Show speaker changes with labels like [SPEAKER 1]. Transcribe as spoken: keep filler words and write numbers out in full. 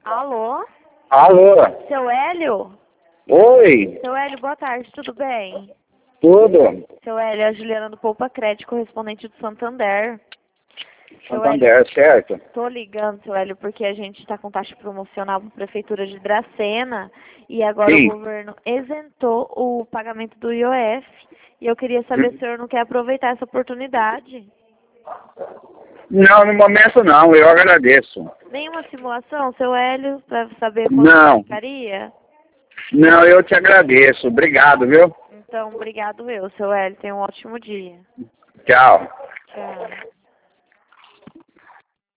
[SPEAKER 1] Alô?
[SPEAKER 2] Alô?
[SPEAKER 1] Seu Hélio?
[SPEAKER 2] Oi?
[SPEAKER 1] Seu Hélio, boa tarde, tudo bem?
[SPEAKER 2] Tudo?
[SPEAKER 1] Seu Hélio, é a Juliana do Poupa Crédito, correspondente do Santander. Seu Hélio,
[SPEAKER 2] Santander, certo?
[SPEAKER 1] tô ligando, seu Hélio, porque a gente está com taxa promocional para a Prefeitura de Dracena e agora
[SPEAKER 2] Sim.
[SPEAKER 1] o governo isentou o pagamento do I O F. E eu queria saber se o senhor não quer aproveitar essa oportunidade.
[SPEAKER 2] Não, no momento não, eu agradeço.
[SPEAKER 1] Nenhuma simulação, seu Hélio, para saber quanto
[SPEAKER 2] Não,
[SPEAKER 1] ficaria?
[SPEAKER 2] não, eu te agradeço. Obrigado, viu?
[SPEAKER 1] Então, obrigado eu, seu Hélio. Tenha um ótimo dia.
[SPEAKER 2] Tchau.
[SPEAKER 1] Tchau.